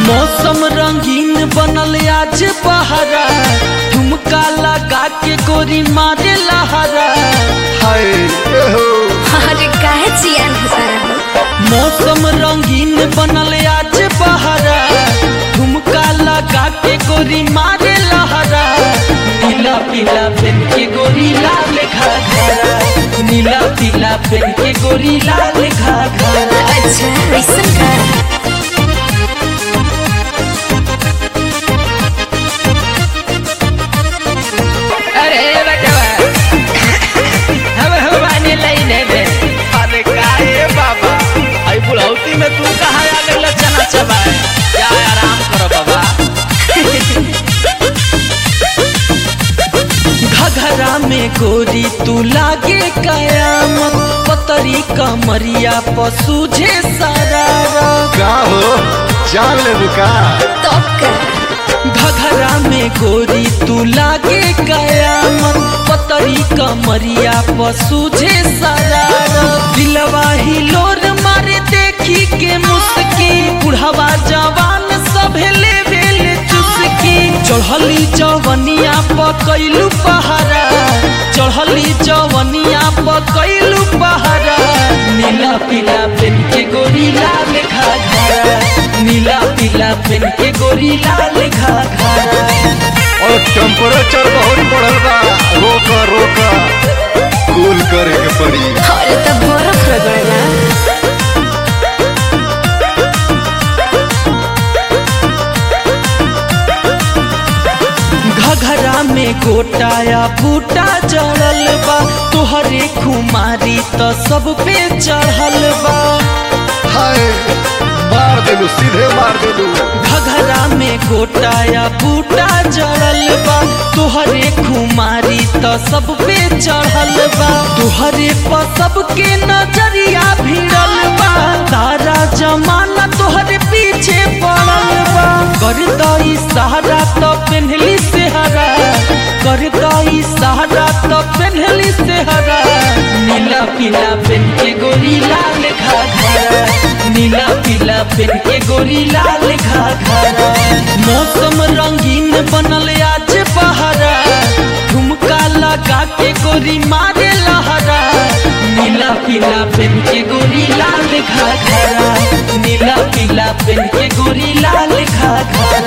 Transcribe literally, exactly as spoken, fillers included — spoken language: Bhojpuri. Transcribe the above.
मौसम रंगीन बनल आज बहरा, झुमका लगा के गोरी मारे लहरा। हाय अरे काहे जियान हसारा हो। मौसम रंगीन बनल आज बहरा, झुमका लगा के गोरी मारे लहरा। नीला पीला पेन के गोरी लाल घाघरा, नीला पीला पेन के गोरी लाल घाघरा। अच्छा ऐसन का। अरे बटवा हम हम आने लाइने में। अरे काहे बाबा, आई बुढ़ौती में तू कहाँ आ गइल चना चबाए? या आराम करो बाबा। घघरा में गोरी तू लागे कयामत, पतरी कमरिया पसूझे सरारा। का हो जान ले बुका। तो का घघरा में गोरी तू लागे कयामत, पतरी कमरिया पसूझे सरारा। दिलवा हिलोर मारे देखी के मुस्की, बुढ़वा जवान सभे लेवेल चुस्की। चढ़ली जवनिया पकैलू पहरा, चढ़ली जवनिया पकैलू पहरा। नीला पीला पेन के गोरी लाल घाघरा, नीला पीला पेन के गोरी लाल घाघरा। और टेम्परेचर बहुत बढ़ल बा, रोक रोक कूल करे के पड़ी। अरे तो बर्फ रगड़ना। घघरा में गोटाया बूटा जड़ल बा, तोहरे खुमारी तो सब पे चढ़ल बा। हाय मार देलू, सीधे मार देलू। घघरा में गोटाया बूटा जड़ल बा, तोहरे खुमारी तो सब पे चढ़ल बा। तोहरे पर सबके नजरिया भिड़ल बा, तारा जमाना तोहरे पीछे पड़ल बा। कर दई सहारा तो पेन्हली सेहरा, कर दई सहारा तो पेन्हली सेहरा। नीला पीला पेन के गोरी लाल घाघरा, नीला पीला पेन के गोरी लाल घाघरा। मौसम रंगीन बनल आज बहरा, झुमका लगा के गोरी मारे लहरा। नीला पीला पेन के गोरी लाल घाघरा, नीला पीला पेन के गोरी लाल घाघरा।